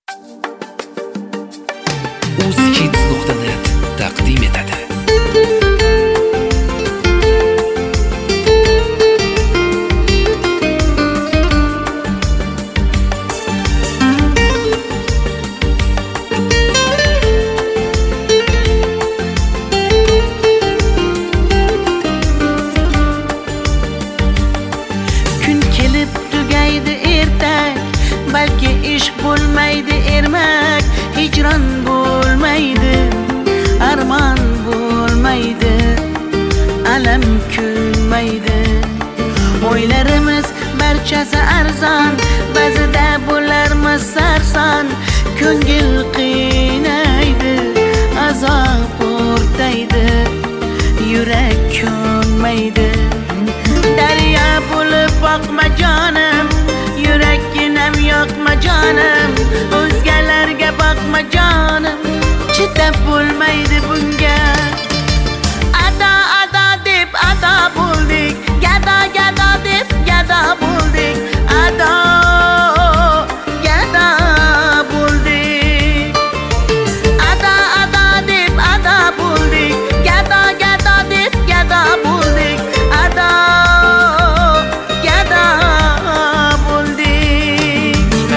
uzkids.net taqdim etadi. Kun kelib tugaydi ertak, balki ish bo'lmaydi ermak, hijron bo'lmaydi, armon bo'lmaydi, alam kulmaydi. O'ylarimiz barchasi arzon, ba'zida bo'larmiz sarson, ko'ngil qiynaydi, azob o'rtaydi, yurak ko'nmaydi. Daryo bo'lib boqma jonim, yurakginam yoqma jonim, o'zgalarga boqma jonim, chidab bo'lmaydi bunga. Ado ado deb ado bo'ldik, gado gado deb gado bo'ldik, ado gado bo'ldik. Ado ado deb ado bo'ldik, gado gado deb gado bo'ldik, ado gado bo'ldik.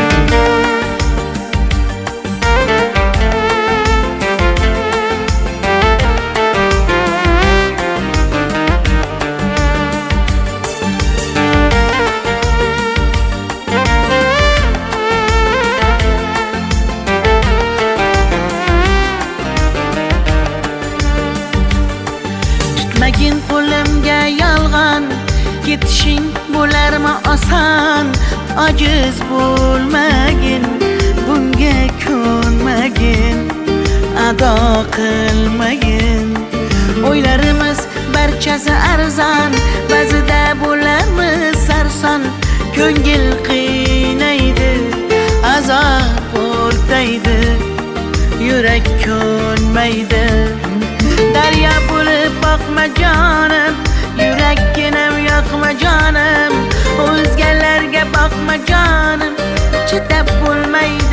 Tutmagin qo'limga yolg'on, ketishing bo'larmi oson, ojiz bo'lmagin, bunga ko'nmagin, ado qilmagin. O'ylarimiz barchasi arzon, ba'zida bo'larmiz sarson, ko'ngil qiynaydi, azob o'rtaydi, yurak ko'nmaydi. Daryo bo'lib boqma jonim, yurakginam yoqma jonim, o'zgalarga boqma jonim, chidab bo'lmaydi